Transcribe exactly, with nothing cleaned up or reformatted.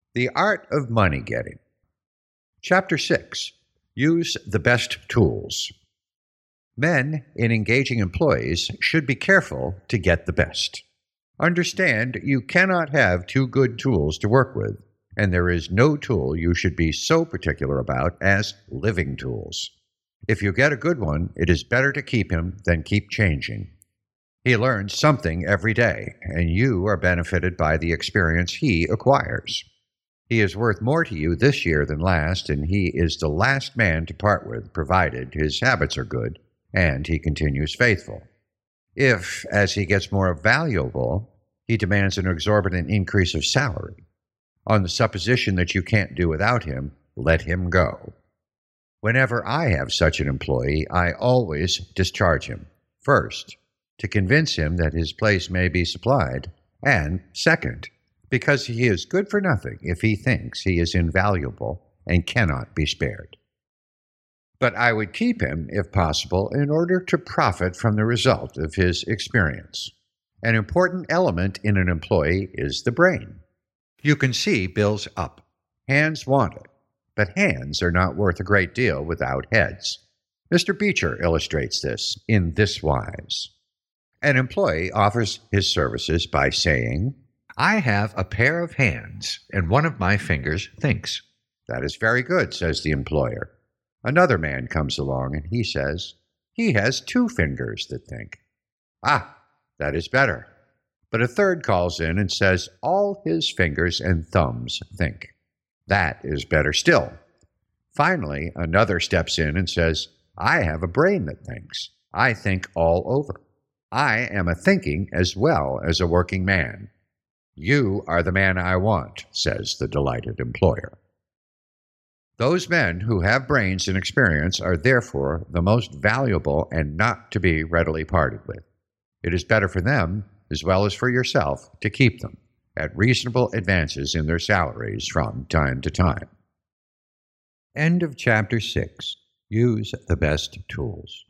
The Art of Money Getting. Chapter six. Use the Best Tools. Men in engaging employees should be careful to get the best. Understand you cannot have too good tools to work with, and there is no tool you should be so particular about as living tools. If you get a good one, it is better to keep him than keep changing. He learns something every day, and you are benefited by the experience he acquires. He is worth more to you this year than last, and he is the last man to part with, provided his habits are good and he continues faithful. If, as he gets more valuable, he demands an exorbitant increase of salary, on the supposition that you can't do without him, let him go. Whenever I have such an employee, I always discharge him, first, to convince him that his place may be supplied, and second, because he is good for nothing if he thinks he is invaluable and cannot be spared. But I would keep him, if possible, in order to profit from the result of his experience. An important element in an employee is the brain. You can see bills up. Hands want it, but hands are not worth a great deal without heads. Mister Beecher illustrates this in this wise. An employee offers his services by saying, "I have a pair of hands, and one of my fingers thinks." "That is very good," says the employer. Another man comes along, and he says, "He has two fingers that think." "Ah, that is better." But a third calls in and says, "All his fingers and thumbs think." "That is better still." Finally, another steps in and says, "I have a brain that thinks. I think all over. I am a thinking as well as a working man." "You are the man I want," says the delighted employer. Those men who have brains and experience are therefore the most valuable and not to be readily parted with. It is better for them, as well as for yourself, to keep them at reasonable advances in their salaries from time to time. End of Chapter six. Use the Best Tools.